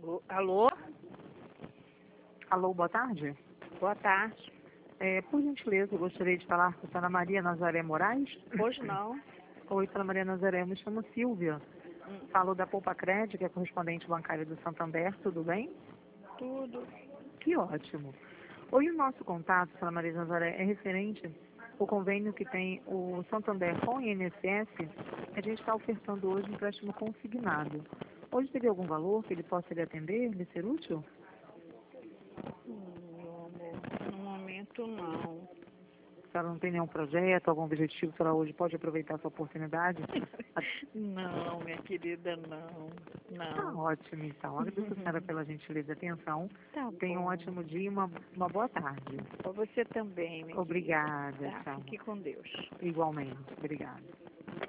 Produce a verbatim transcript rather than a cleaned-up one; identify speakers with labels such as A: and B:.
A: Alô? Alô?
B: Alô, boa tarde.
A: Boa tarde.
B: É, por gentileza, eu gostaria de falar com a senhora Maria Nazaré Moraes.
A: Hoje não.
B: Oi, senhora Maria Nazaré, eu me chamo Silvia.
A: Hum,
B: Falo da Poupa Crédito, que é correspondente bancária do Santander, tudo bem?
A: Tudo.
B: Que ótimo. Hoje o nosso contato, senhora Maria Nazaré, é referente ao convênio que tem o Santander com o I N S S. A gente está ofertando hoje um empréstimo consignado. Hoje teria algum valor que ele possa lhe atender, lhe ser útil?
A: Hum, meu amor, no momento não.
B: A senhora não tem nenhum projeto, algum objetivo, a senhora hoje pode aproveitar essa oportunidade?
A: Não, minha querida, não.
B: Tá
A: Não.
B: ótimo, então. Agradeço a senhora pela gentileza e atenção.
A: Tá
B: Tenha um
A: bom.
B: ótimo dia e uma, uma boa tarde.
A: Pra você também, minha
B: Obrigada,
A: querida. Tá,
B: tchau.
A: fique com Deus.
B: Igualmente, obrigada.